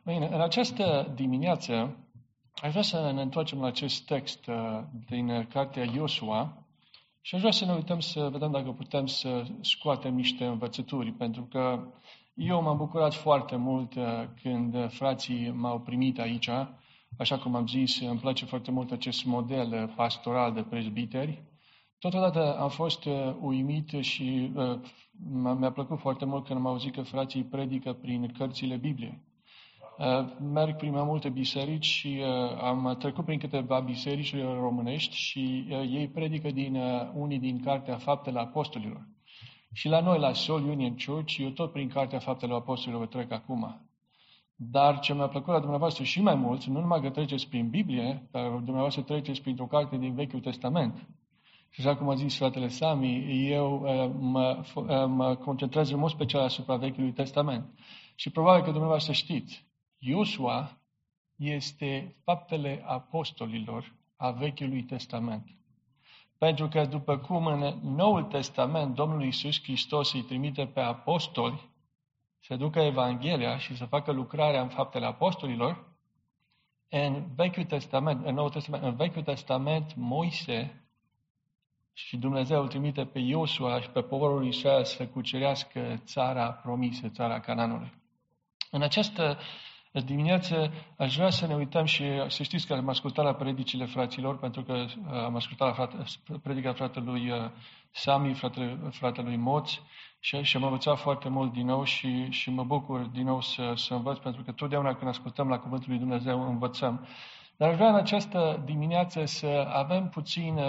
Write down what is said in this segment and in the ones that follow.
Bine, în această dimineață aș vrea să ne întoarcem la acest text din cartea Iosua și aș vrea să ne uităm să vedem dacă putem să scoatem niște învățături, pentru că eu m-am bucurat foarte mult când frații m-au primit aici. Așa cum am zis, îmi place foarte mult acest model pastoral de prezbiteri. Totodată am fost uimit și mi-a plăcut foarte mult când am auzit că frații predică prin cărțile Bibliei. Merg prin mai multe biserici și am trecut prin câteva biserici românești și ei predică unii din Cartea Faptele Apostolilor. Și la noi, la Soul Union Church, eu tot prin Cartea Faptele Apostolilor trec acum. Dar ce mi-a plăcut la dumneavoastră și mai mult, nu numai că treceți prin Biblie, dar dumneavoastră treceți printr-o carte din Vechiul Testament. Și așa cum a zis fratele Sami, eu mă concentrez în mod special asupra Vechiului Testament. Și probabil că dumneavoastră știți, Iosua este Faptele Apostolilor a Vechiului Testament. Pentru că după cum în Noul Testament Domnul Iisus Hristos îi trimite pe apostoli să ducă Evanghelia și să facă lucrarea în Faptele Apostolilor, în Vechiul Testament, în Vechiul Testament, Moise și Dumnezeu îl trimite pe Iosua și pe poporul Israel să cucerească țara promisă, țara Canaanului. În această dimineață aș vrea să ne uităm și să știți că am ascultat la predicile fraților, pentru că am ascultat la predica fratelui Sami, fratelui Moț și am învățat foarte mult din nou și mă bucur din nou să învăț, pentru că totdeauna când ascultăm la Cuvântul lui Dumnezeu învățăm. Dar aș vrea în această dimineață să avem puțin,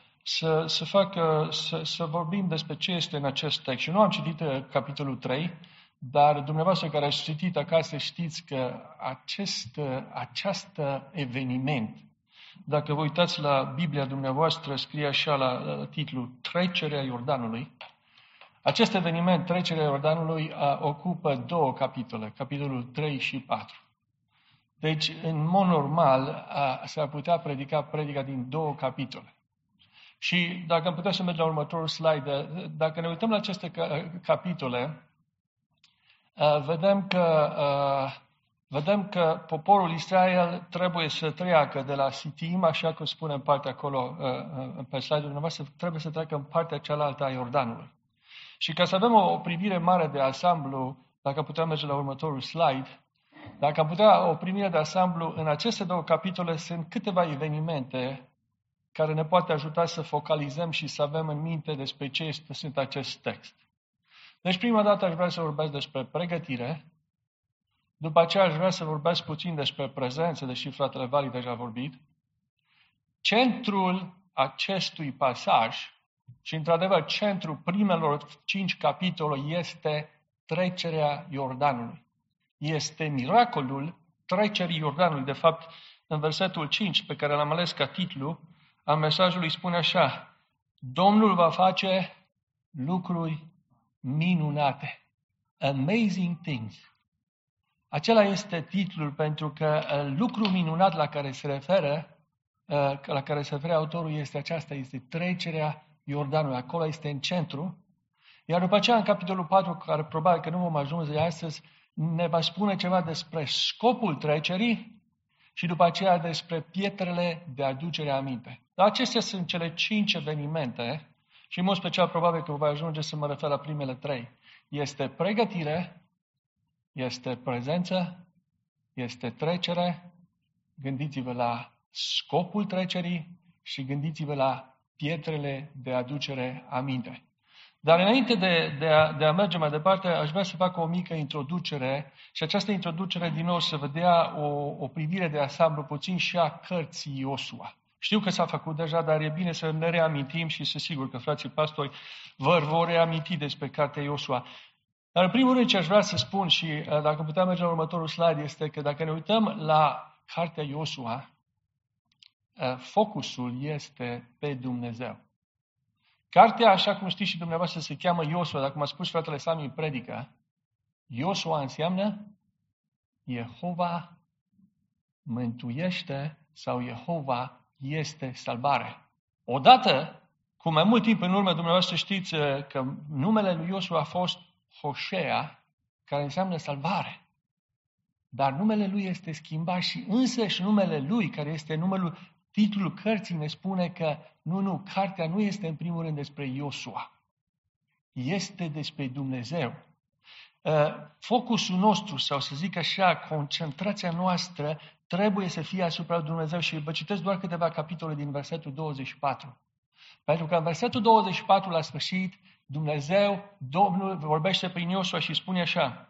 să vorbim despre ce este în acest text. Și nu am citit capitolul 3, dar dumneavoastră care ați citit acasă știți că acest eveniment, dacă vă uitați la Biblia dumneavoastră, scrie așa la titlul Trecerea Iordanului. Acest eveniment, Trecerea Iordanului, ocupă două capitole, capitolul 3 și 4. Deci, în mod normal, s-ar putea predica din două capitole. Și dacă am putea să mergem la următorul slide, dacă ne uităm la aceste capitole, vedem că poporul Israel trebuie să treacă de la Sitim, așa cum spune în partea acolo, pe slide-ul dumneavoastră, trebuie să treacă în partea cealaltă a Iordanului. Și ca să avem o privire mare de ansamblu, dacă putem merge la următorul slide, dacă am putea o privire de ansamblu, în aceste două capitole sunt câteva evenimente care ne poate ajuta să focalizăm și să avem în minte despre ce sunt acest text. Deci, prima dată aș vrea să vorbesc despre pregătire, după aceea aș vrea să vorbesc puțin despre prezență, deși fratele Vali deja a vorbit. Centrul acestui pasaj, și într-adevăr centrul primelor 5 capitole, este trecerea Iordanului. Este miracolul trecerii Iordanului. De fapt, în versetul 5, pe care l-am ales ca titlu, a mesajului spune așa: Domnul va face lucruri minunate. Amazing things. Acela este titlul, pentru că lucrul minunat la care se referă autorul este trecerea Iordanului. Acolo este în centru. Iar după aceea, în capitolul 4, care probabil că nu vom ajunge astăzi, ne va spune ceva despre scopul trecerii și după aceea despre pietrele de aducere aminte. Dar acestea sunt cele 5 evenimente și în mod special probabil că voi ajunge să mă refer la primele 3. Este pregătire, este prezență, este trecere. Gândiți-vă la scopul trecerii și gândiți-vă la pietrele de aducere aminte. Dar înainte de a merge mai departe, aș vrea să fac o mică introducere și această introducere din nou să vedea o privire de ansamblu puțin și a cărții Iosua. Știu că s-a făcut deja, dar e bine să ne reamintim și sunt sigur că frații pastori vă vor reaminti despre cartea Iosua. Dar în primul rând ce aș vrea să spun și dacă putem merge la următorul slide este că dacă ne uităm la cartea Iosua, focusul este pe Dumnezeu. Cartea, așa cum știți și dumneavoastră, se cheamă Iosua, dar cum a spus fratele Sami în predică, Iosua înseamnă Jehova mântuiește sau Jehova este salvare. Odată, cu mai mult timp în urmă, dumneavoastră știți că numele lui Iosua a fost Hoșea, care înseamnă salvare. dar numele lui este schimbat și însăși numele lui, care este titlul cărții, ne spune că nu, cartea nu este în primul rând despre Iosua. Este despre Dumnezeu. Focusul nostru, sau să zic așa, concentrația noastră trebuie să fie asupra lui Dumnezeu și vă citesc doar câteva capitole din versetul 24. Pentru că în versetul 24, la sfârșit, Dumnezeu, Domnul, vorbește prin Iosua și spune așa,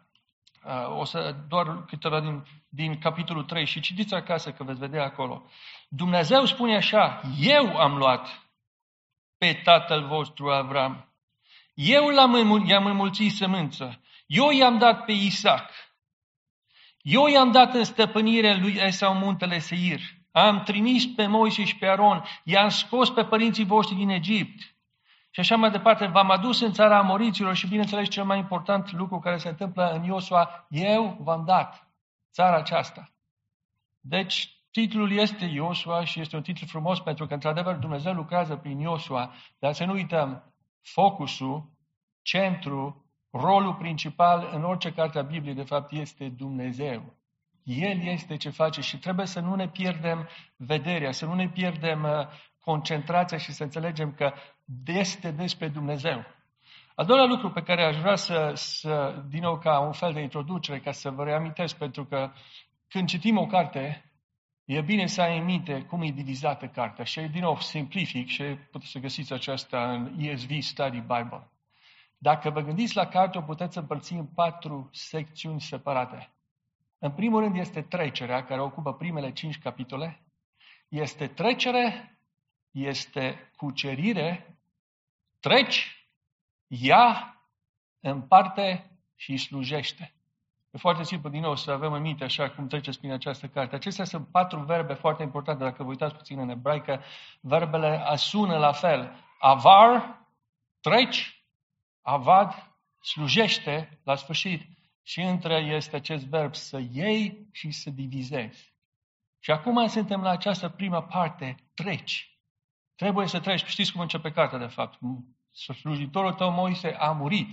doar câteva din capitolul 3 și citiți acasă că veți vedea acolo. Dumnezeu spune așa, eu am luat pe tatăl vostru Avram, eu i-am înmulțit sămânță, eu i-am dat pe Isaac, eu i-am dat în stăpânire lui Esau muntele Seir, am trimis pe Moise și pe Aron, i-am scos pe părinții voștri din Egipt. Și așa mai departe, v-am adus în țara Amoriților și bineînțeles cel mai important lucru care se întâmplă în Iosua, eu v-am dat țara aceasta. Deci, titlul este Iosua și este un titlu frumos pentru că, într-adevăr, Dumnezeu lucrează prin Iosua, dar să nu uităm, focusul, centru, rolul principal în orice carte a Bibliei, de fapt, este Dumnezeu. El este ce face și trebuie să nu ne pierdem vederea, să nu ne pierdem concentrația și să înțelegem că este despre Dumnezeu. Al doilea lucru pe care aș vrea să din nou ca un fel de introducere, ca să vă reamintesc, pentru că când citim o carte, e bine să ai în minte cum e divizată cartea. Și din nou simplific și puteți să găsiți aceasta în ESV Study Bible. Dacă vă gândiți la carte, o puteți împărți în 4 secțiuni separate. În primul rând este trecerea, care ocupă primele 5 capitole. Este trecere, este cucerire, treci, ia, împarte și slujește. E foarte simplu, din nou, să avem în minte așa cum treceți prin această carte. Acestea sunt 4 verbe foarte importante. Dacă vă uitați puțin în ebraică, verbele sună la fel. Avar, treci, avad, slujește la sfârșit. Și între este acest verb să iei și să divizezi. Și acum suntem la această prima parte, treci. Trebuie să treci. Știți cum începe cartea, de fapt? Slujitorul tău, Moise, a murit.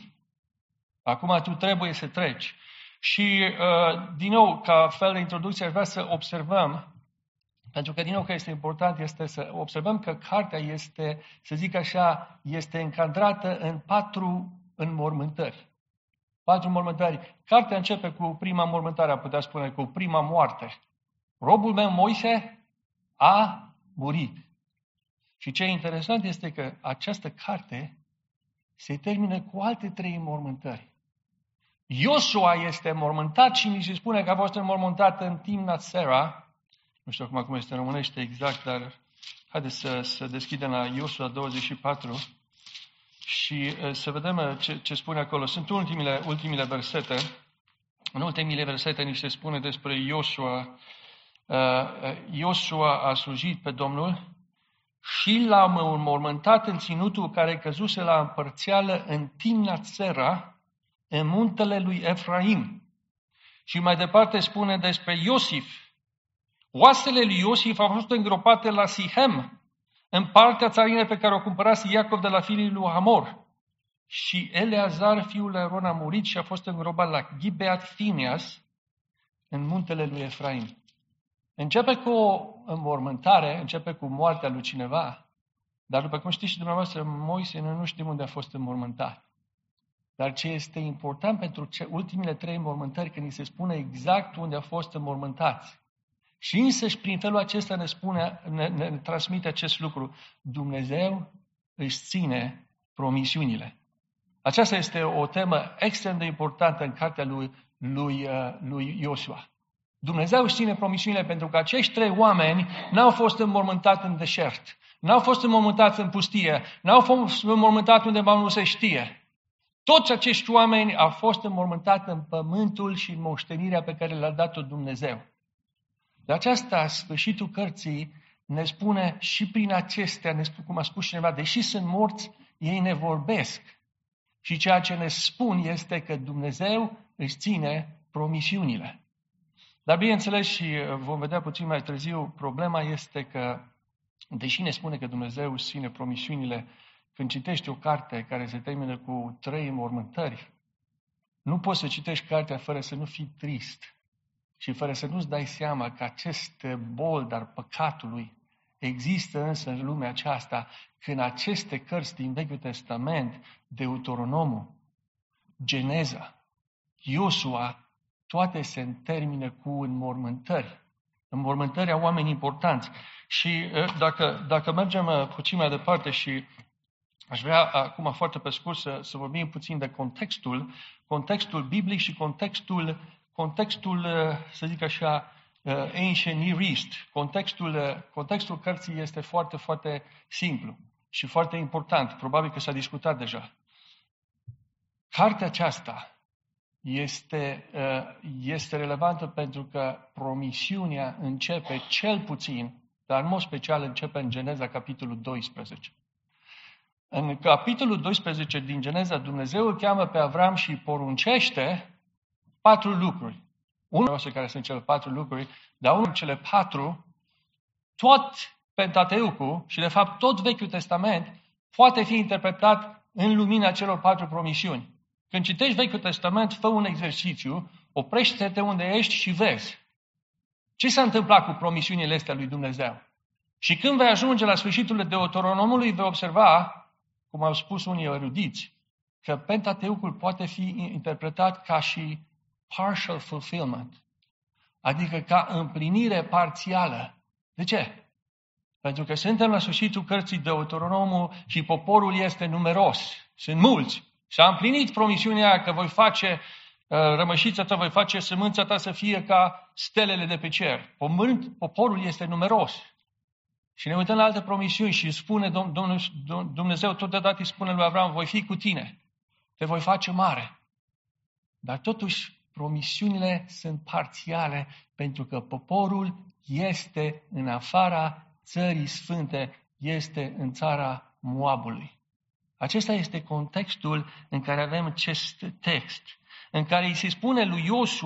Acum tu trebuie să treci. Și, din nou, ca fel de introducție, aș vrea să observăm, pentru că, din nou, că este important, este să observăm că cartea este, să zic așa, este încadrată în 4 înmormântări. 4 înmormântări. Cartea începe cu prima înmormântare, am putea spune, cu prima moarte. Robul meu, Moise, a murit. Și ce e interesant este că această carte se termină cu alte 3 înmormântări. Iosua este înmormântat și mi se spune că a fost înmormântat în Timnath Sera. Nu știu acum cum este în românește exact, dar haideți să deschidem la Iosua 24 și să vedem ce spune acolo. Sunt ultimile versete. În ultimile versete ni se spune despre Iosua. Iosua a slujit pe Domnul și l-a înmormântat în ținutul care căzuse la împărțeală în Timnath Sera, în muntele lui Efraim. Și mai departe spune despre Iosif. Oasele lui Iosif au fost îngropate la Sihem, în partea țarinei pe care o cumpărase Iacov de la fiii lui Hamor. Și Eleazar, fiul lui Aron, a murit și a fost îngropat la Gibeat Phineas, în muntele lui Efraim. Începe cu o înmormântare, începe cu moartea lui cineva, dar după cum știți și dumneavoastră, Moise, noi nu știm unde a fost înmormântat. Dar ce este important pentru ultimele 3 înmormântări, când ni se spune exact unde a fost înmormântați. Și însăși prin felul acesta ne transmite acest lucru. Dumnezeu își ține promisiunile. Aceasta este o temă extrem de importantă în cartea lui Iosua. Dumnezeu își ține promisiunile pentru că acești 3 oameni n-au fost înmormântați în deșert, n-au fost înmormântați în pustie, n-au fost înmormântați undeva nu se știe. Toți acești oameni au fost înmormântați în pământul și în moștenirea pe care le-a dat-o Dumnezeu. De aceasta, sfârșitul cărții ne spune și prin acestea, ne spune, cum a spus cineva, deși sunt morți, ei ne vorbesc. Și ceea ce ne spun este că Dumnezeu își ține promisiunile. Dar bineînțeles, și vom vedea puțin mai târziu, problema este că, deși ne spune că Dumnezeu își ține promisiunile, când citești o carte care se termină cu 3 înmormântări, nu poți să citești cartea fără să nu fii trist și fără să nu-ți dai seama că acest bold al păcatului există însă în lumea aceasta, când aceste cărți din Vechiul Testament, Deuteronomul, Geneza, Iosua, toate se termină cu înmormântări. Înmormântări a oameni importanți. Și dacă mergem puțin mai departe și aș vrea acum foarte pe scurt să vorbim puțin de contextul biblic și contextul, să zic așa, Ancient Near East. Contextul cărții este foarte, foarte simplu și foarte important. Probabil că s-a discutat deja. Cartea aceasta este relevantă pentru că promisiunea începe cel puțin, dar în mod special începe în Geneza, capitolul 12. În capitolul 12 din Geneza, Dumnezeu îl cheamă pe Avram și poruncește 4 lucruri. Unul care sunt cele 4 lucruri, dar unul cele 4, tot Pentateucul și de fapt tot Vechiul Testament poate fi interpretat în lumina celor 4 promisiuni. Când citești Vechiul Testament, fă un exercițiu, oprește-te unde ești și vezi ce s-a întâmplat cu promisiunile astea lui Dumnezeu. Și când vei ajunge la sfârșitul Deuteronomului, vei observa, cum au spus unii erudiți, că Pentateucul poate fi interpretat ca și partial fulfillment, adică ca împlinire parțială. De ce? Pentru că suntem la sfârșitul cărții Deuteronomul și poporul este numeros, sunt mulți. Și a împlinit promisiunea că voi face rămășița ta, voi face sămânța ta să fie ca stelele de pe cer. Poporul este numeros. Și ne uităm la alte promisiuni și spune Dumnezeu totodată îi spune lui Avram, voi fi cu tine, te voi face mare. Dar totuși promisiunile sunt parțiale pentru că poporul este în afara țării sfânte, este în țara Moabului. Acesta este contextul în care avem acest text, în care îi se spune lui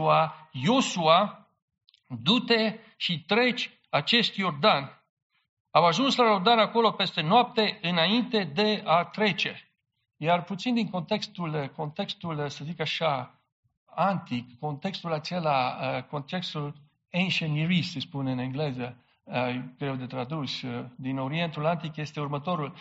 Iosua, du-te și treci acest Iordan. Au ajuns la Iordan acolo peste noapte înainte de a trece. Iar puțin din contextul, să zic așa, antic, contextul acela, contextul Ancient Near East, se spune în engleză, greu de tradus, din Orientul Antic, este următorul.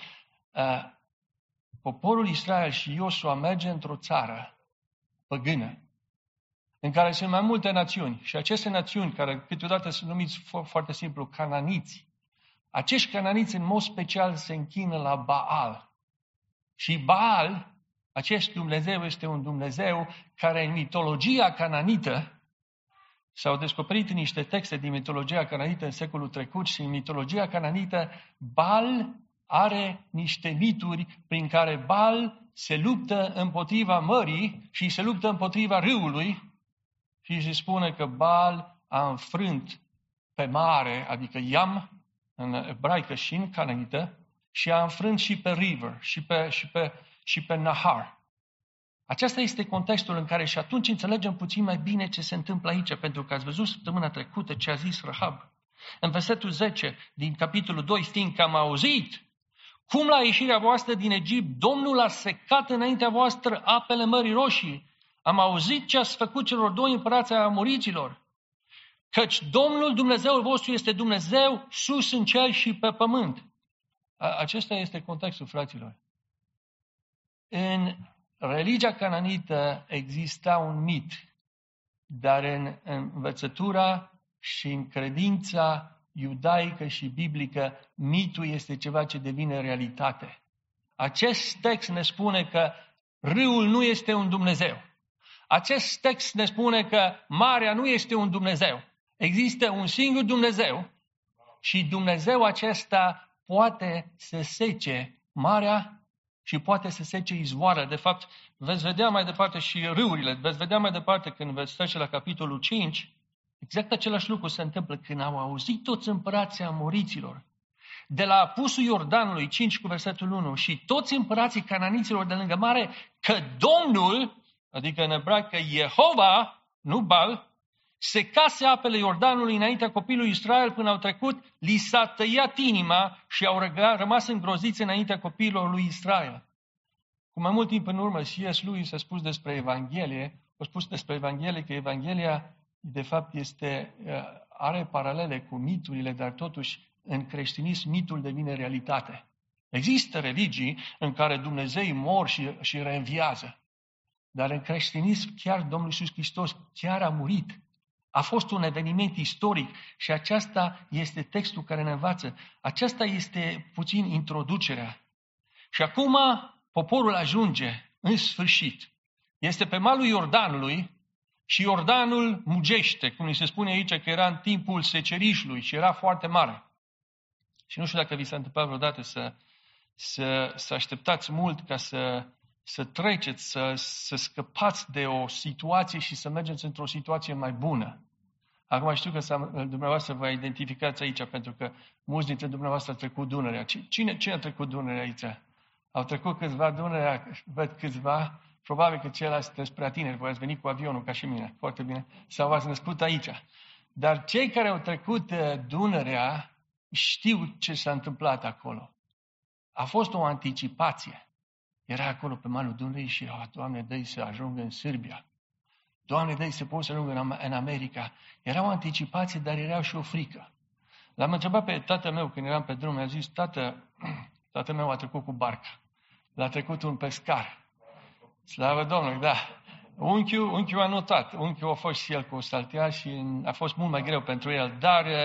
Poporul Israel și Iosua merge într-o țară păgână, în care sunt mai multe națiuni. Și aceste națiuni, care câteodată sunt numiți foarte simplu cananiți, acești cananiți în mod special se închină la Baal. Și Baal, acest Dumnezeu, este un Dumnezeu care în mitologia cananită, s-au descoperit niște texte din mitologia cananită în secolul trecut și în mitologia cananită, Baal are niște mituri prin care Baal se luptă împotriva mării și se luptă împotriva râului și se spune că Baal a înfrânt pe mare, adică Yam, în ebraică și în cananită, și a înfrânt și pe river, și pe Nahar. Acesta este contextul în care și atunci înțelegem puțin mai bine ce se întâmplă aici, pentru că ați văzut săptămâna trecută ce a zis Rahab. În versetul 10 din capitolul 2, fiindcă am auzit cum la ieșirea voastră din Egipt Domnul a secat înaintea voastră apele Mării Roșii, am auzit ce ați făcut celor 2 împărați ai amoriților, căci Domnul Dumnezeul vostru este Dumnezeu sus în cer și pe pământ. Acesta este contextul, fraților. În religia cananită exista un mit, dar în învățătura și în credința iudaică și biblică, mitul este ceva ce devine realitate. Acest text ne spune că râul nu este un Dumnezeu. Acest text ne spune că marea nu este un Dumnezeu. Există un singur Dumnezeu și Dumnezeu acesta poate să sece marea și poate să sece izvoarele. De fapt, veți vedea mai departe și râurile. Veți vedea mai departe când veți trece la capitolul 5, exact același lucru se întâmplă când au auzit toți împărații amoriților de la apusul Iordanului, 5 cu versetul 1, și toți împărații cananiților de lângă mare, că Domnul, adică în ebraică Jehova, nu Baal, secase apele Iordanului înaintea copilului Israel până au trecut, li s-a tăiat inima și au rămas îngroziți înaintea copiilor lui Israel. Cu mai mult timp în urmă, C.S. Lewis a spus despre Evanghelie, că Evanghelia de fapt are paralele cu miturile, dar totuși în creștinism mitul devine realitate. Există religii în care Dumnezei mor și reînviază. Dar în creștinism chiar Domnul Iisus Hristos chiar a murit. A fost un eveniment istoric și acesta este textul care ne învață. Aceasta este puțin introducerea. Și acum poporul ajunge în sfârșit. Este pe malul Iordanului și Iordanul mugește, cum ni se spune aici că era în timpul secerișului și era foarte mare. Și nu știu dacă vi s-a întâmplat vreodată să așteptați mult ca să treceți, să scăpați de o situație și să mergeți într-o situație mai bună. Acum știu că dumneavoastră vă identificați aici, pentru că mulți dintre dumneavoastră au trecut Dunărea. Cine a trecut Dunărea aici? Au trecut câțiva Dunărea, văd câțiva, probabil că ceilalți sunteți prea tineri, voi ați venit cu avionul ca și mine, foarte bine, sau v-ați născut aici. Dar cei care au trecut Dunărea știu ce s-a întâmplat acolo. A fost o anticipație. Era acolo pe malul Dunării și, Doamne, dă-i să ajungă în Sârbia. Doamne, dă-i să pot să ajungă în America. Era o anticipație, dar era și o frică. L-am întrebat pe tatăl meu când eram pe drum, mi-a zis, tatăl meu a trecut cu barca. L-a trecut un pescar. Slavă Domnului, da. Unchiul a notat. Unchiul a fost și el cu o saltea și a fost mult mai greu pentru el.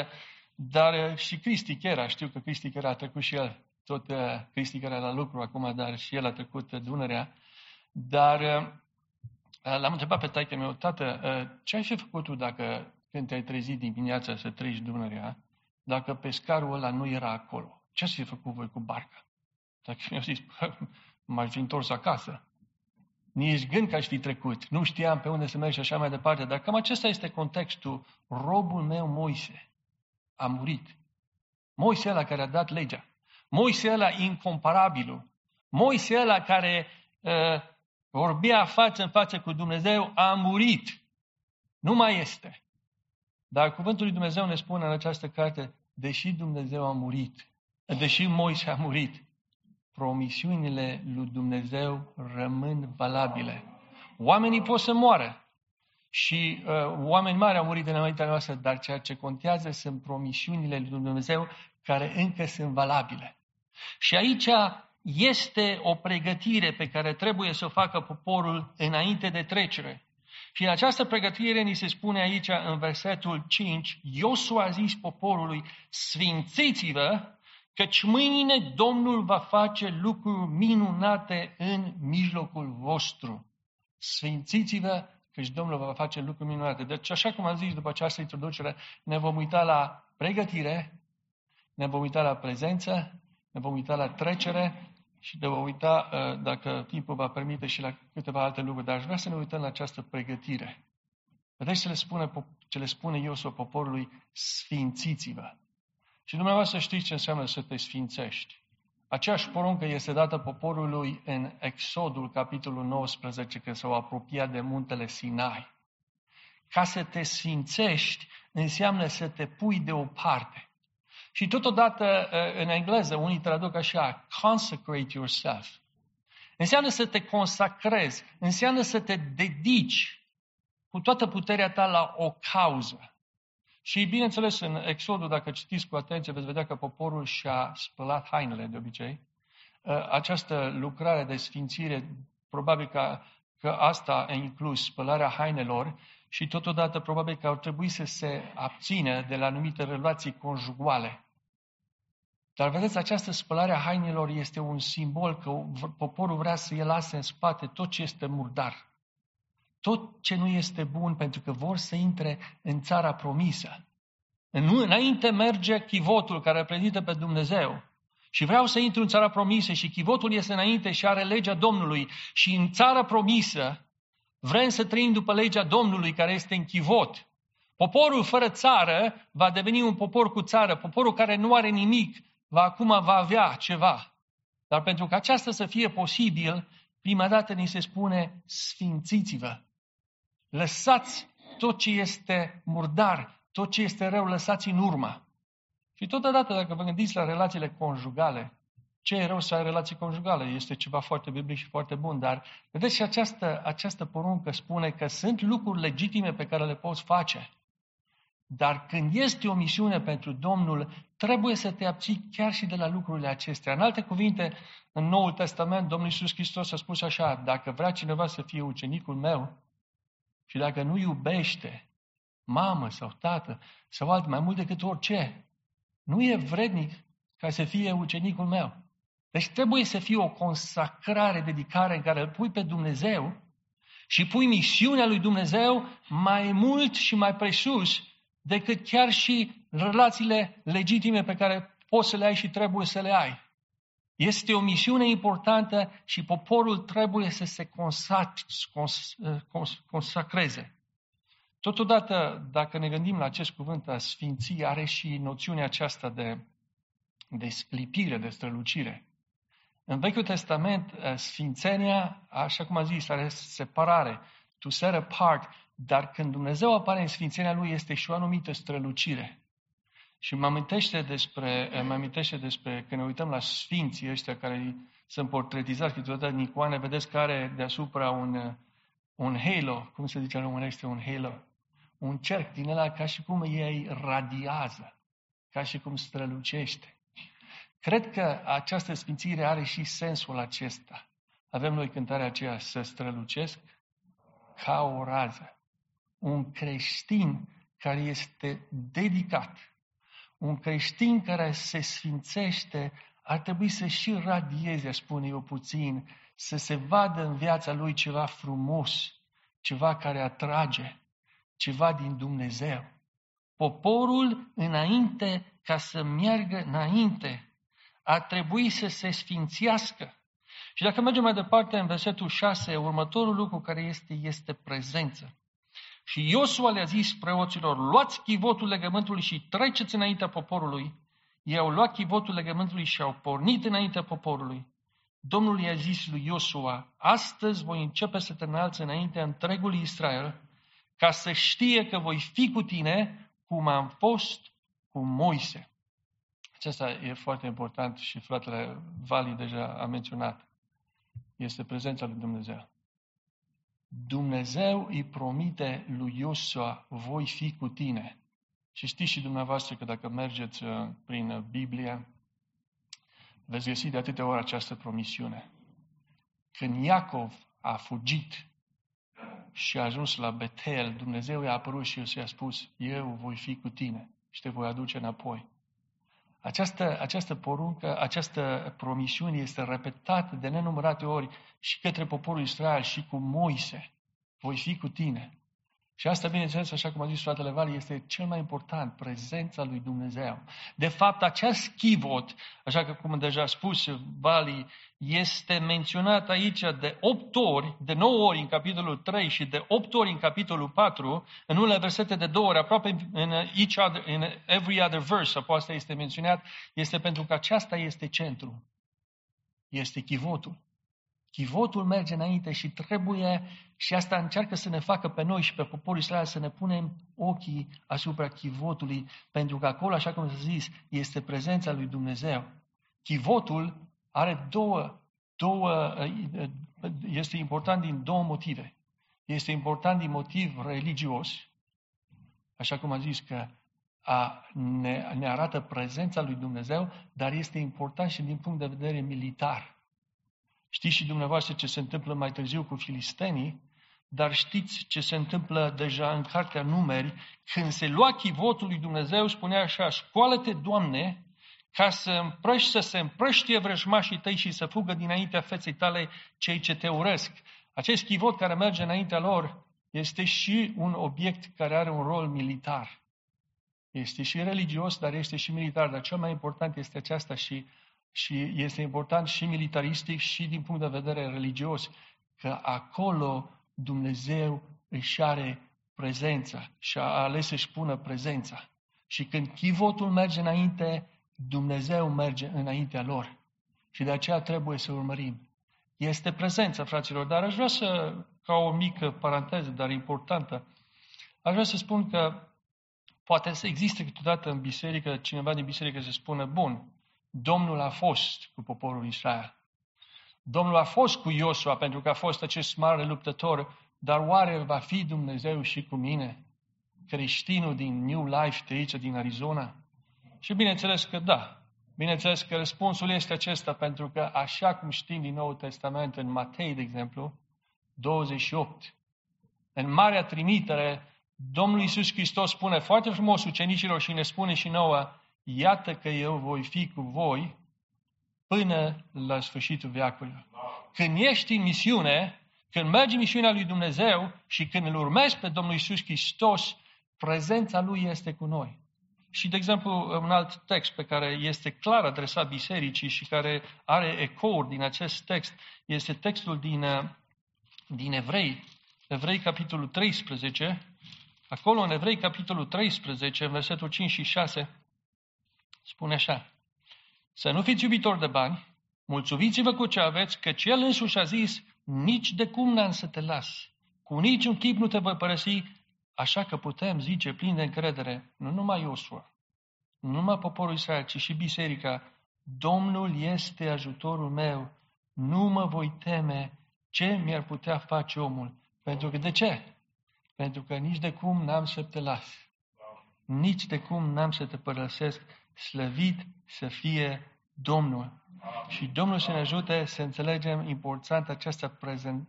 Dar și Cristi Chera, știu că Cristi Chera a trecut și el. Tot Cristi Chera la lucru acum, dar și el a trecut Dunărea. Dar l-am întrebat pe taică meu, tată, ce ai fi făcut tu când te-ai trezit dimineața să treci Dunărea, dacă pescarul ăla nu era acolo? Ce ați fi făcut voi cu barca? Dacă mi-a zis, m-aș fi întors acasă. Nici gând că aș fi trecut. Nu știam pe unde să merg și așa mai departe. Dar cam acesta este contextul. Robul meu Moise a murit. Moise ăla care a dat legea. Moise ăla incomparabilul. Moise ăla care vorbea față în față cu Dumnezeu a murit. Nu mai este. Dar cuvântul lui Dumnezeu ne spune în această carte, deși Dumnezeu a murit, deși Moise a murit, promisiunile lui Dumnezeu rămân valabile. Oamenii pot să moară și oameni mari au murit înaintea noastră, dar ceea ce contează sunt promisiunile lui Dumnezeu care încă sunt valabile. Și aici este o pregătire pe care trebuie să o facă poporul înainte de trecere. Și în această pregătire ni se spune aici în versetul 5, Iosua a zis poporului, sfințiți-vă, căci mâine Domnul va face lucruri minunate în mijlocul vostru. Sfințiți-vă, căci Domnul va face lucruri minunate. Deci, așa cum am zis după această introducere, ne vom uita la pregătire, ne vom uita la prezență, ne vom uita la trecere și ne vom uita, dacă timpul va permite, și la câteva alte lucruri. Dar aș vrea să ne uităm la această pregătire. Vedeți ce le spune Iosua poporului, sfințiți-vă. Și dumneavoastră știți ce înseamnă să te sfințești. Aceeași poruncă este dată poporului în Exodul, capitolul 19, când s-au apropiat de muntele Sinai. Ca să te sfințești înseamnă să te pui deoparte. Și totodată, în engleză, unii traduc așa, consecrate yourself. Înseamnă să te consacrezi, înseamnă să te dedici cu toată puterea ta la o cauză. Și bineînțeles, în Exodul, dacă citiți cu atenție, veți vedea că poporul și-a spălat hainele de obicei. Această lucrare de sfințire, probabil că asta a inclus spălarea hainelor și totodată probabil că ar trebui să se abțină de la anumite relații conjugale. Dar vedeți, această spălare a hainelor este un simbol că poporul vrea să îi lase în spate tot ce este murdar. Tot ce nu este bun, pentru că vor să intre în țara promisă. Înainte merge chivotul care reprezintă pe Dumnezeu. Și vreau să intru în țara promisă și chivotul este înainte și are legea Domnului. Și în țara promisă vrem să trăim după legea Domnului care este în chivot. Poporul fără țară va deveni un popor cu țară. Poporul care nu are nimic acum va avea ceva. Dar pentru că aceasta să fie posibil, prima dată ni se spune sfințiți-vă. Lăsați tot ce este murdar, tot ce este rău, lăsați în urmă. Și totodată, dacă vă gândiți la relațiile conjugale, ce e rău să ai relații conjugale? Este ceva foarte biblic și foarte bun, dar vedeți și această poruncă spune că sunt lucruri legitime pe care le poți face. Dar când este o misiune pentru Domnul, trebuie să te abții chiar și de la lucrurile acestea. În alte cuvinte, în Noul Testament, Domnul Iisus Hristos a spus așa: dacă vrea cineva să fie ucenicul meu și dacă nu iubește mamă sau tată sau alt mai mult decât orice, nu e vrednic ca să fie ucenicul meu. Deci trebuie să fie o consacrare, dedicare în care îl pui pe Dumnezeu și pui misiunea lui Dumnezeu mai mult și mai presus decât chiar și relațiile legitime pe care poți să le ai și trebuie să le ai. Este o misiune importantă și poporul trebuie să se consacreze. Totodată, dacă ne gândim la acest cuvânt a sfinții, are și noțiunea aceasta de sclipire, de strălucire. În Vechiul Testament, sfințenia, așa cum a zis, are separare, to set apart, dar când Dumnezeu apare în sfințenia Lui, este și o anumită strălucire. Și mă amintește despre când ne uităm la sfinții ăștia care sunt portretizați câteodată în icoane, vedeți că are deasupra un halo, cum se zice în românește, un halo, un cerc din ăla ca și cum ei radiază, ca și cum strălucește. Cred că această sfințire are și sensul acesta. Avem noi cântarea aceea, să strălucesc ca o rază. Un creștin care este dedicat, un creștin care se sfințește, ar trebui să și radieze, spune eu puțin, să se vadă în viața lui ceva frumos, ceva care atrage, ceva din Dumnezeu. Poporul, înainte ca să meargă înainte, ar trebui să se sfințească. Și dacă mergem mai departe în versetul 6, următorul lucru care este prezență. Și Iosua le-a zis preoților: luați chivotul legământului și treceți înaintea poporului. Ei au luat chivotul legământului și au pornit înaintea poporului. Domnul i-a zis lui Iosua: astăzi voi începe să te înalți înaintea întregului Israel, ca să știe că voi fi cu tine cum am fost cu Moise. Acesta e foarte important și fratele Vali deja a menționat. Este prezența lui Dumnezeu. Dumnezeu îi promite lui Iosua: voi fi cu tine. Și știți și dumneavoastră că dacă mergeți prin Biblie, veți găsi de atâtea ori această promisiune. Când Iacov a fugit și a ajuns la Betel, Dumnezeu i-a apărut și i-a spus: eu voi fi cu tine și te voi aduce înapoi. Această poruncă, această promisiune este repetată de nenumărate ori și către poporul Israel și cu Moise. Voi fi cu tine. Și asta, bineînțeles, așa cum a zis fratele Vali, este cel mai important, prezența lui Dumnezeu. De fapt, acest chivot, așa că cum deja a spus Vali, este menționat aici de 8 ori, de 9 ori în capitolul 3 și de 8 ori în capitolul 4, în unele versete de 2 ori, aproape în every other verse, apoi asta este menționat, este pentru că aceasta este centru. Este chivotul. Chivotul merge înainte și trebuie, și asta încearcă să ne facă pe noi și pe poporul Israel să ne punem ochii asupra chivotului, pentru că acolo, așa cum s-a zis, este prezența lui Dumnezeu. Chivotul are este important din 2 motive. Este important din motiv religios, așa cum a zis că ne arată prezența lui Dumnezeu, dar este important și din punct de vedere militar. Știți și dumneavoastră ce se întâmplă mai târziu cu filistenii, dar știți ce se întâmplă deja în Cartea Numeri, când se lua chivotul lui Dumnezeu, spunea așa: scoală-te, Doamne, ca să se împrăștie vrăjmașii tăi și să fugă dinaintea feței tale cei ce te urăsc. Acest chivot care merge înaintea lor este și un obiect care are un rol militar. Este și religios, dar este și militar. Dar cel mai important este aceasta și este important și militaristic și din punct de vedere religios, că acolo Dumnezeu își are prezența și a ales să-și pună prezența. Și când chivotul merge înainte, Dumnezeu merge înaintea lor. Și de aceea trebuie să urmărim. Este prezența, fraților, dar aș vrea să, ca o mică paranteză, dar importantă, aș vrea să spun că poate să existe câteodată în biserică cineva din biserică să spună: bun, Domnul a fost cu poporul Israel. Domnul a fost cu Iosua pentru că a fost acest mare luptător, dar oare va fi Dumnezeu și cu mine, creștinul din New Life de aici, din Arizona? Și bineînțeles că da. Bineînțeles că răspunsul este acesta, pentru că așa cum știm din Noul Testament, în Matei, de exemplu, 28, în Marea Trimitere, Domnul Iisus Hristos spune foarte frumos ucenicilor și ne spune și nouă, iată că eu voi fi cu voi până la sfârșitul veacului. Când ești în misiune, când mergi în misiunea lui Dumnezeu și când îl urmezi pe Domnul Iisus Hristos, prezența Lui este cu noi. Și, de exemplu, un alt text pe care este clar adresat bisericii și care are ecouri din acest text, este textul din Evrei, Evrei capitolul 13. Acolo, în Evrei capitolul 13, versetul 5 și 6, spune așa: să nu fiți iubitori de bani, mulțumiți-vă cu ce aveți, căci El însuși a zis, nici de cum n-am să te las, cu niciun chip nu te voi părăsi, așa că putem zice plin de încredere, nu numai Iosua, nu numai poporul Israel, ci și biserica, Domnul este ajutorul meu, nu mă voi teme ce mi-ar putea face omul. Pentru că de ce? Pentru că nici de cum n-am să te las, nici de cum n-am să te părăsesc, slăvit să fie Domnul. Și Domnul să ne ajute să înțelegem importanța aceasta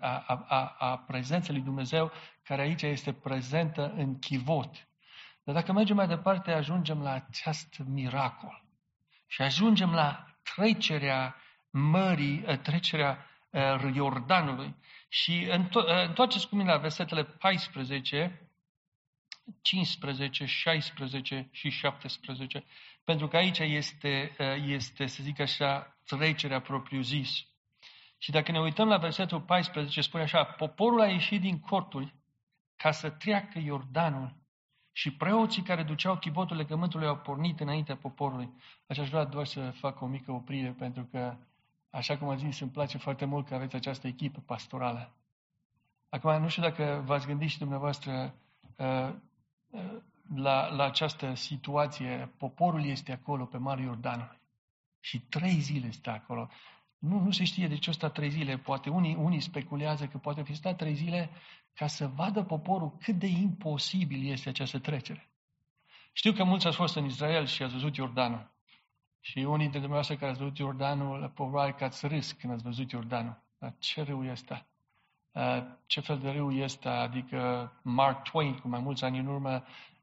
a prezenței lui Dumnezeu, care aici este prezentă în chivot. Dar dacă mergem mai departe, ajungem la acest miracol. Și ajungem la trecerea mării, trecerea Iordanului. Și întoarceți cu mine la versetele 14, 15, 16 și 17, pentru că aici este, să zic așa, trecerea propriu-zis. Și dacă ne uităm la versetul 14, spune așa: poporul a ieșit din corturi ca să treacă Iordanul și preoții care duceau chivotul legământului au pornit înaintea poporului. Aș vrea doar să fac o mică oprire, pentru că, așa cum am zis, îmi place foarte mult că aveți această echipă pastorală. Acum, nu știu dacă v-ați gândit și dumneavoastră la această situație. Poporul este acolo pe Marul Iordanului și 3 zile stă acolo. Nu se știe de ce sta 3 zile. Poate unii speculează că poate fi stat 3 zile ca să vadă poporul cât de imposibil este această trecere. Știu că mulți ați fost în Israel și ați văzut Iordanul. Și unii dintre dumneavoastră care ați văzut Iordanul, probabil că ați râs când ați văzut Iordanul. Dar ce râu este? Ce fel de râu este? Adică Mark Twain, cu mai mulți ani în urmă,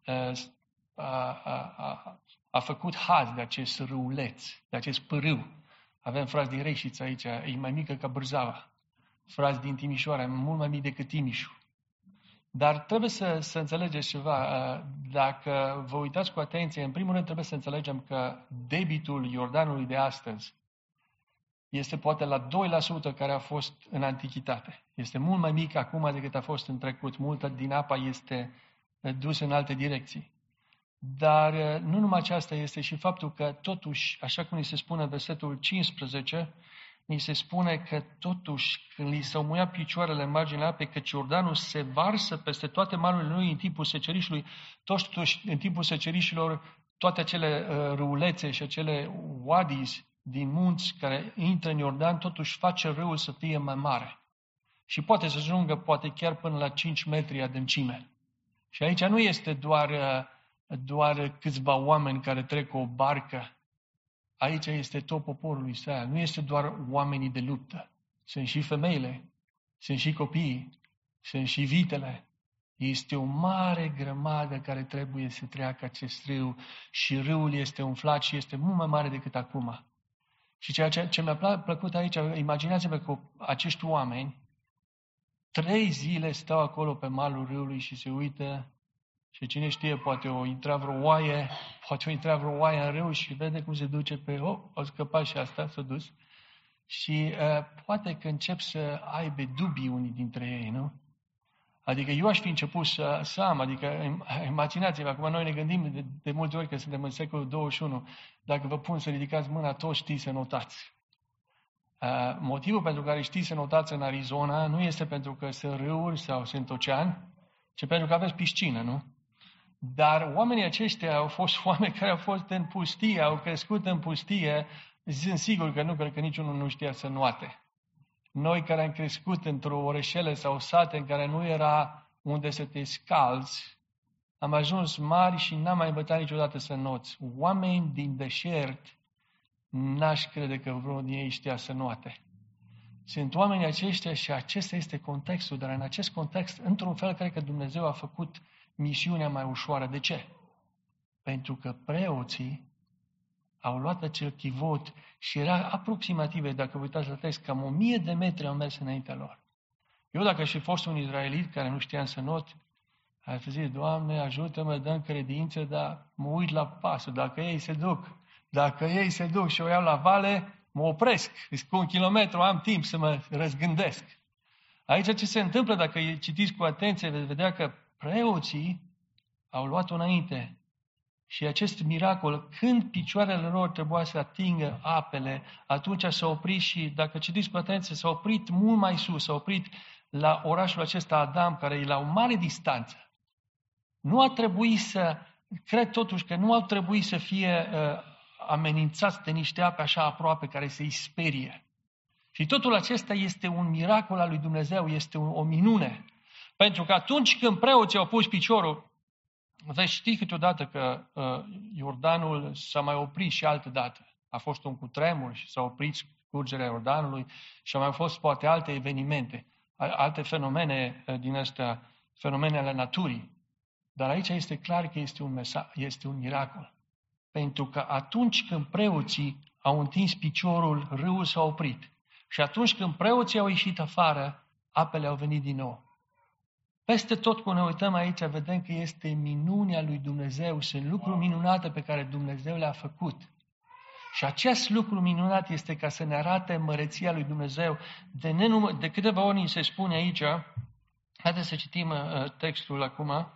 a făcut haz de acest râuleț, de acest pârâu. Avem frați din Reșița aici, e mai mică ca Bârzaua. Frați din Timișoara, mult mai mic decât Timișu. Dar trebuie să înțelegeți ceva. Dacă vă uitați cu atenție, în primul rând trebuie să înțelegem că debitul Iordanului de astăzi este poate la 2% care a fost în antichitate. Este mult mai mic acum decât a fost în trecut. Multă din apa este dusă în alte direcții. Dar nu numai aceasta, este și faptul că totuși, așa cum ni se spune în versetul 15, ni se spune că totuși când li s-au muiat picioarele în marginea apei, că Iordanul se varsă peste toate malurile lui în timpul secerișului, totuși în timpul secerișilor toate acele râulețe și acele wadis din munți care intră în Iordan, totuși face râul să fie mai mare. Și poate să ajungă poate chiar până la 5 metri adâncime. Și aici nu este doar câțiva oameni care trec cu o barcă. Aici este tot poporul Israel. Nu este doar oamenii de luptă. Sunt și femeile, sunt și copiii, sunt și vitele. Este o mare grămadă care trebuie să treacă acest râu și râul este umflat și este mult mai mare decât acum. Și ceea ce mi-a plăcut aici, imaginați-vă că acești oameni 3 zile stau acolo pe malul râului și se uită și cine știe, poate o intra vreo oaie în râu și vede cum se duce pe... au scăpat și asta, s-a dus. Și poate că încep să aibă dubii unii dintre ei, nu? Adică eu aș fi început să am, adică imaginați-vă, acum noi ne gândim de multe ori că suntem în secolul 21, dacă vă pun să ridicați mâna, toți știți să notați. Motivul pentru care știți să notați în Arizona nu este pentru că sunt râuri sau sunt ocean, ci pentru că aveți piscină, nu? Dar oamenii aceștia au fost oameni care au fost în pustie, au crescut în pustie, sunt sigur că nu cred că niciunul nu știa să înoate. Noi care am crescut într-o orășele sau sate în care nu era unde să te scalzi, am ajuns mari și n-am mai învățat niciodată să înoți. Oameni din deșert, n-aș crede că vreunul din ei știa să înoate. Sunt oamenii aceștia și acesta este contextul, dar în acest context, într-un fel, cred că Dumnezeu a făcut misiunea mai ușoară. De ce? Pentru că preoții au luat acel chivot și era aproximativ, dacă vă uitați la text, cam 1000 de metri au mers înaintea lor. Eu, dacă aș fi fost un izraelit care nu știam să not, aș fi zis, Doamne, ajută-mă, dă-mi credință, dar mă uit la pasul, dacă ei se duc și o iau la vale, mă opresc, cu 1 kilometru am timp să mă răzgândesc. Aici ce se întâmplă, dacă citiți cu atenție, veți vedea că preoții au luat-o înainte. Și acest miracol, când picioarele lor trebuia să atingă apele, atunci s-a oprit și, dacă citiți cu atenție, s-a oprit mult mai sus, s-a oprit la orașul acesta Adam, care e la o mare distanță. Nu a trebuit să, cred totuși că nu au trebuit să fie amenințați de niște ape așa aproape care să-i sperie. Și totul acesta este un miracol al lui Dumnezeu, este o minune. Pentru că atunci când preoții au pus piciorul, veți ști câteodată că Iordanul s-a mai oprit și altă dată. A fost un cutremur și s-a oprit scurgerea Iordanului și au mai fost poate alte evenimente, alte fenomene din astea, fenomene ale naturii. Dar aici este clar că este un miracol. Pentru că atunci când preoții au întins piciorul, râul s-a oprit. Și atunci când preoții au ieșit afară, apele au venit din nou. Peste tot, când ne uităm aici, vedem că este minunea lui Dumnezeu, sunt lucruri minunate pe care Dumnezeu le-a făcut. Și acest lucru minunat este ca să ne arate măreția lui Dumnezeu. De câteva ori ni se spune aici, haideți să citim textul acum,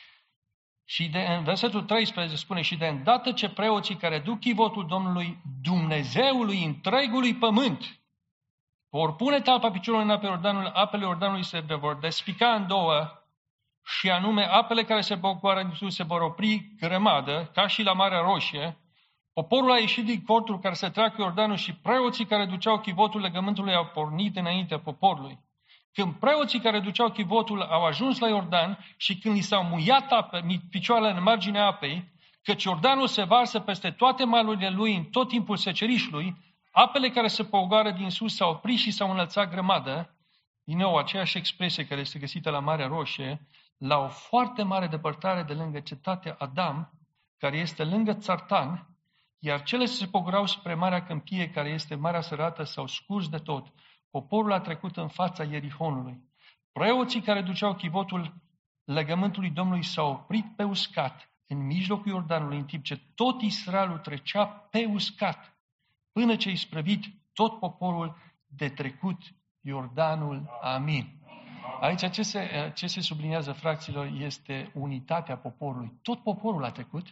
și în versetul 13 spune, și de îndată ce preoții care duc chivotul Domnului, Dumnezeului întregului pământ, vor pune talpa piciorului în apele Iordanului se vor despica în două, și anume apele care se bocoară în sus se vor opri grămadă, ca și la Marea Roșie. Poporul a ieșit din cortul care se treacă Iordanul și preoții care duceau chivotul legământului au pornit înaintea poporului. Când preoții care duceau chivotul au ajuns la Iordan și când li s-au muiat picioarele în marginea apei, căci Iordanul se varsă peste toate malurile lui în tot timpul secerișului, apele care se pogoară din sus s-au oprit și s-au înălțat grămadă, din nou aceeași expresie care este găsită la Marea Roșie, la o foarte mare depărtare de lângă cetatea Adam, care este lângă Țartan, iar cele se pogorau spre Marea Câmpie, care este Marea Sărată, s-au scurs de tot. Poporul a trecut în fața Ierihonului. Preoții care duceau chivotul legământului Domnului s-au oprit pe uscat, în mijlocul Iordanului, în timp ce tot Israelul trecea pe uscat, până ce i-a isprăvit tot poporul de trecut Iordanul. Amin. Aici ce se subliniază, fraților, este unitatea poporului. Tot poporul a trecut.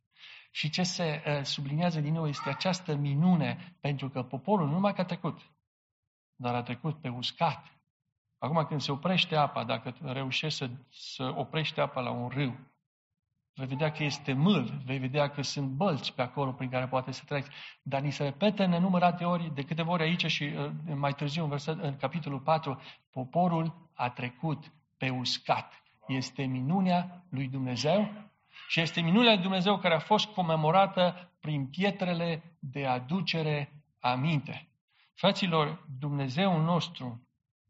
Și ce se subliniază din nou este această minune, pentru că poporul nu numai că a trecut, dar a trecut pe uscat. Acum când se oprește apa, dacă reușești să oprești apa la un râu, vei vedea că este mâl, vei vedea că sunt bălți pe acolo prin care poate să treci. Dar ni se repete în nenumărate ori, de câteva ori aici și mai târziu în capitolul 4, poporul a trecut pe uscat. Este minunea lui Dumnezeu și este minunea lui Dumnezeu care a fost comemorată prin pietrele de aducere aminte. Fraților, Dumnezeul nostru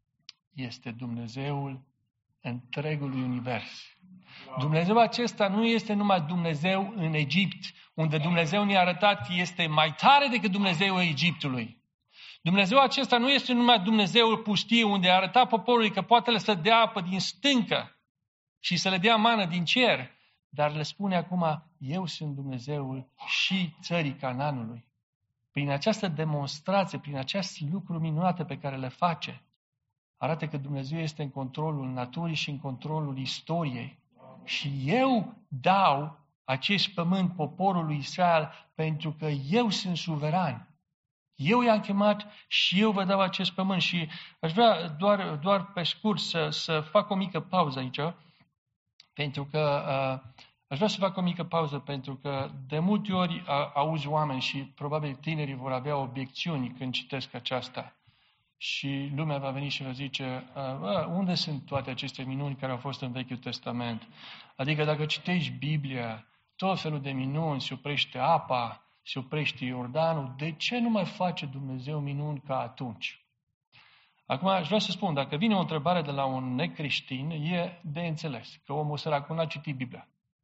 este Dumnezeul întregului univers. Dumnezeu acesta nu este numai Dumnezeu în Egipt, unde Dumnezeu ne-a arătat că este mai tare decât Dumnezeul Egiptului. Dumnezeu acesta nu este numai Dumnezeul pustiu, unde a arătat poporului că poate să dea apă din stâncă și să le dea mană din cer, dar le spune acum, eu sunt Dumnezeul și țării Canaanului. Prin această demonstrație, prin acest lucru minunate pe care le face, arată că Dumnezeu este în controlul naturii și în controlul istoriei. Și eu dau acest pământ poporului Israel pentru că eu sunt suveran. Eu i-am chemat și eu vă dau acest pământ. Și aș vrea doar pe scurt să fac o mică pauză aici, pentru că Aș vrea să fac o mică pauză pentru că de multe ori auzi oameni și probabil tinerii vor avea obiecțiuni când citesc aceasta. Și lumea va veni și va zice, unde sunt toate aceste minuni care au fost în Vechiul Testament? Adică dacă citești Biblia, tot felul de minuni, se oprește apa, se oprește Iordanul, de ce nu mai face Dumnezeu minuni ca atunci? Acum aș vrea să spun, dacă vine o întrebare de la un necreștin, e de înțeles că omul săracul n-a citit Biblia.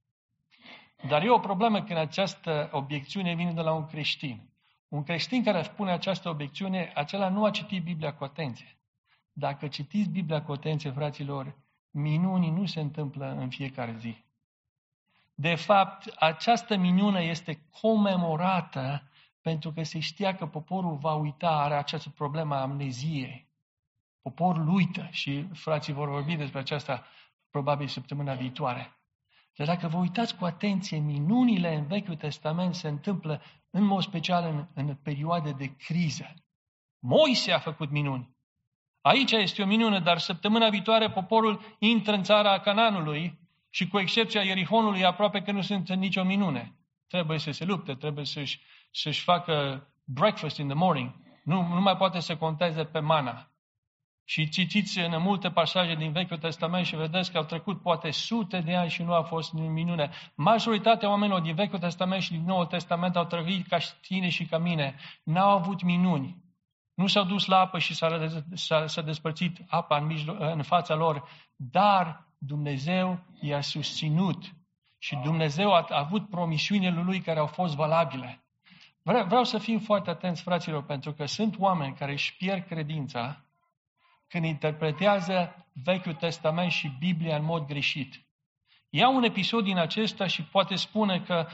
Dar e o problemă când această obiecțiune vine de la un creștin. Un creștin care spune această obiecțiune, acela nu a citit Biblia cu atenție. Dacă citiți Biblia cu atenție, fraților, minunii nu se întâmplă în fiecare zi. De fapt, această minune este comemorată pentru că se știa că poporul va uita, are această problemă a amneziei. Poporul uită și frații vor vorbi despre aceasta probabil săptămâna viitoare. Dar dacă vă uitați cu atenție, minunile în Vechiul Testament se întâmplă în mod special în perioade de criză. Moise a făcut minuni. Aici este o minune, dar săptămâna viitoare poporul intră în țara Canaanului și cu excepția Ierihonului aproape că nu sunt nicio minune. Trebuie să se lupte, trebuie să-și facă breakfast in the morning. Nu mai poate să conteze pe mana. Și citiți în multe pasaje din Vechiul Testament și vedeți că au trecut poate sute de ani și nu a fost minune. Majoritatea oamenilor din Vechiul Testament și din Noul Testament au trăit ca tine și ca mine. N-au avut minuni. Nu s-au dus la apă și s-a despărțit apa în fața lor, dar Dumnezeu i-a susținut și Dumnezeu a avut promisiunile lui care au fost valabile. Vreau să fim foarte atenți, fraților, pentru că sunt oameni care își pierd credința când interpretează Vechiul Testament și Biblia în mod greșit. Ia un episod din acesta și poate spune că,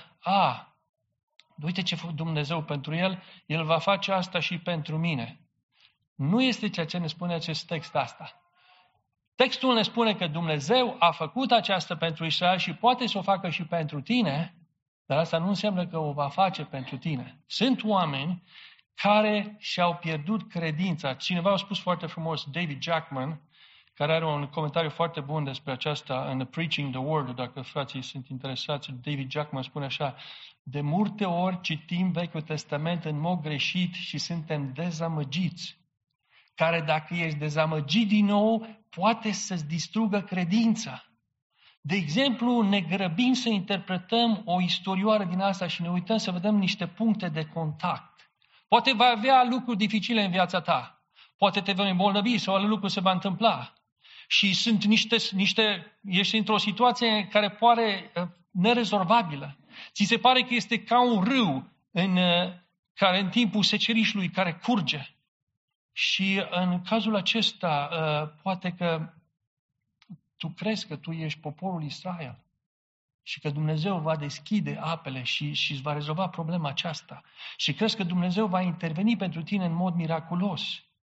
uite ce a făcut Dumnezeu pentru el va face asta și pentru mine. Nu este ceea ce ne spune acest text asta. Textul ne spune că Dumnezeu a făcut aceasta pentru Israel și poate să o facă și pentru tine, dar asta nu înseamnă că o va face pentru tine. Sunt oameni care și-au pierdut credința. Cineva a spus foarte frumos, David Jackman, care are un comentariu foarte bun despre aceasta în Preaching the Word, dacă frații sunt interesați. David Jackman spune așa, de multe ori citim Vechiul Testament în mod greșit și suntem dezamăgiți, care dacă ești dezamăgit din nou, poate să-ți distrugă credința. De exemplu, ne grăbim să interpretăm o istorioară din asta și ne uităm să vedem niște puncte de contact. Poate va avea lucruri dificile în viața ta. Poate te vei îmbolnăvi sau alt lucru se va întâmpla. Și sunt ești într-o situație care pare nerezolvabilă. Ți se pare că este ca un râu care în timpul secerișului care curge. Și în cazul acesta, poate că tu crezi că tu ești poporul Israel și că Dumnezeu va deschide apele și îți va rezolva problema aceasta. Și crezi că Dumnezeu va interveni pentru tine în mod miraculos.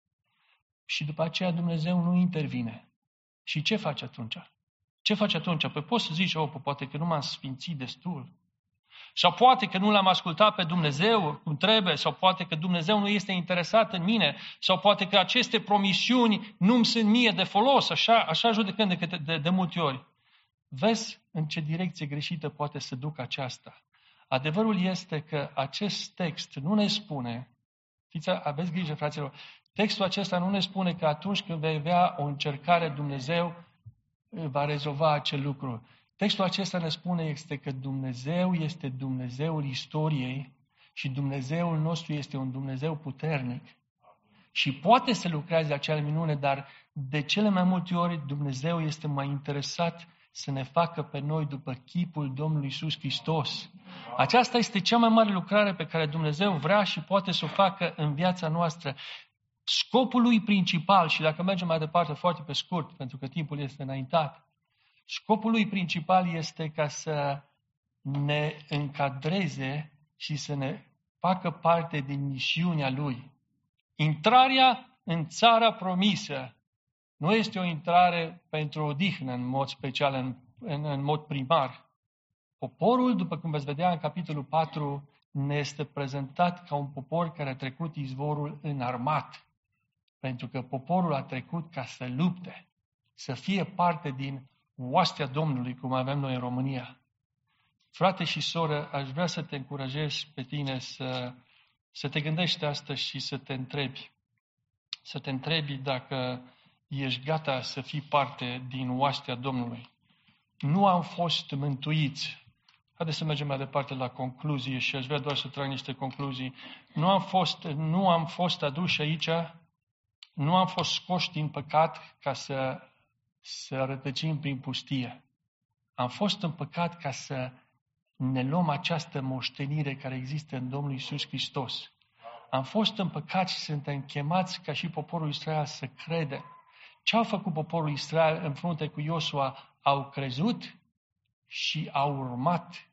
Și după aceea Dumnezeu nu intervine. Și ce faci atunci? Ce faci atunci? Păi poți să zici, poate că nu m-am sfințit destul. Sau poate că nu l-am ascultat pe Dumnezeu cum trebuie, sau poate că Dumnezeu nu este interesat în mine, sau poate că aceste promisiuni nu-mi sunt mie de folos, așa judecând de multe ori. Vezi în ce direcție greșită poate să ducă aceasta. Adevărul este că acest text nu ne spune, aveți grijă, fraților, textul acesta nu ne spune că atunci când vei avea o încercare, Dumnezeu va rezolva acel lucru. Textul acesta ne spune este că Dumnezeu este Dumnezeul istoriei și Dumnezeul nostru este un Dumnezeu puternic. Și poate să lucreze acea minune, dar de cele mai multe ori Dumnezeu este mai interesat să ne facă pe noi după chipul Domnului Iisus Hristos. Aceasta este cea mai mare lucrare pe care Dumnezeu vrea și poate să o facă în viața noastră. Scopul lui principal, și dacă mergem mai departe foarte pe scurt, pentru că timpul este înaintat, scopul lui principal este ca să ne încadreze și să ne facă parte din misiunea lui. Intrarea în țara promisă nu este o intrare pentru odihnă în mod special, în mod primar. Poporul, după cum veți vedea în capitolul 4, ne este prezentat ca un popor care a trecut izvorul înarmat. Pentru că poporul a trecut ca să lupte, să fie parte din oastea Domnului, cum avem noi în România. Frate și soră, aș vrea să te încurajez pe tine să te gândești astăzi și să te întrebi. Să te întrebi dacă ești gata să fii parte din oastea Domnului. Nu am fost mântuiți. Haideți să mergem mai departe la concluzie și aș vrea doar să trag niște concluzii. Nu am fost aduși aici, nu am fost scoși din păcat ca să rătăcim prin pustie. Am fost în păcat ca să ne luăm această moștenire care există în Domnul Iisus Hristos. Am fost în păcat și suntem chemați ca și poporul Israel să crede. Ce au făcut poporul Israel în frunte cu Iosua? Au crezut și au urmat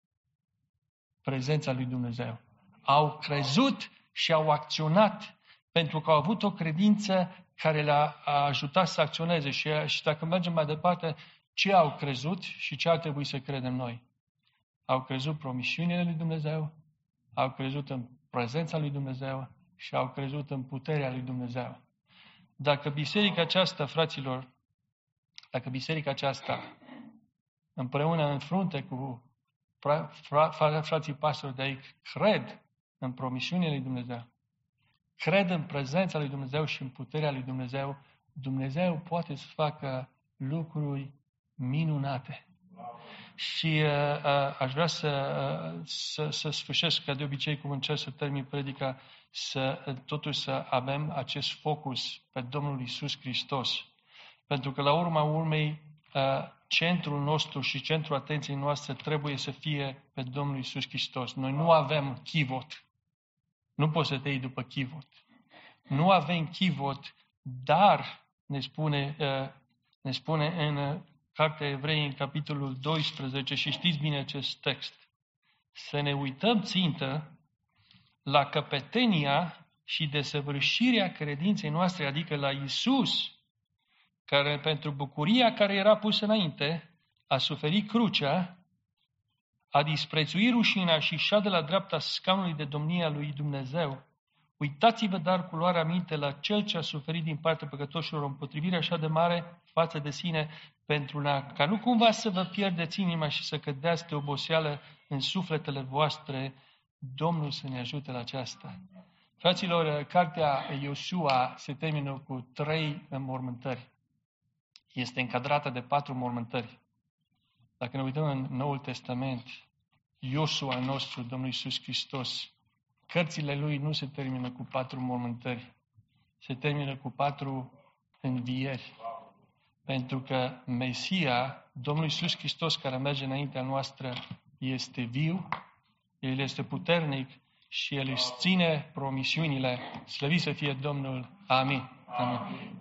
prezența lui Dumnezeu. Au crezut și au acționat pentru că au avut o credință care le-a ajutat să acționeze. Și dacă mergem mai departe, ce au crezut și ce ar trebui să credem noi? Au crezut promisiunile lui Dumnezeu, au crezut în prezența lui Dumnezeu și au crezut în puterea lui Dumnezeu. Dacă biserica aceasta, fraților, dacă biserica aceasta, împreună în frunte cu frații pastori de aici, cred în promisiunile lui Dumnezeu, cred în prezența lui Dumnezeu și în puterea lui Dumnezeu, Dumnezeu poate să facă lucruri minunate. Și aș vrea să sfârșesc, ca de obicei, cum încerc să termin predica, totuși să avem acest focus pe Domnul Iisus Hristos. Pentru că, la urma urmei, centrul nostru și centrul atenției noastre trebuie să fie pe Domnul Iisus Hristos. Noi nu avem chivot. Nu poți să te iei după chivot. Nu avem chivot, dar ne spune în Cartea Evrei, în capitolul 12, și știți bine acest text, să ne uităm țintă la căpetenia și desăvârșirea credinței noastre, adică la Iisus, care pentru bucuria care era pusă înainte, a suferit crucea, a disprețuit rușina și șade la dreapta scaunului de domnie a lui Dumnezeu. Uitați-vă dar cu luarea minte la Cel ce a suferit din partea păcătoșilor o împotrivire așa de mare față de sine, pentru ca nu cumva să vă pierdeți inima și să cădeați de oboseală în sufletele voastre. Domnul să ne ajute la aceasta. Fraților, cartea Iosua se termină cu 3 înmormântări. Este încadrată de 4 înmormântări. Dacă ne uităm în Noul Testament, Iosua nostru, Domnul Iisus Hristos, cărțile lui nu se termină cu 4 înmormântări, se termină cu 4 învieri. Pentru că Mesia, Domnul Iisus Hristos, care merge înaintea noastră, este viu, El este puternic și El își ține promisiunile. Slăvit să fie Domnul. Amin. Amin.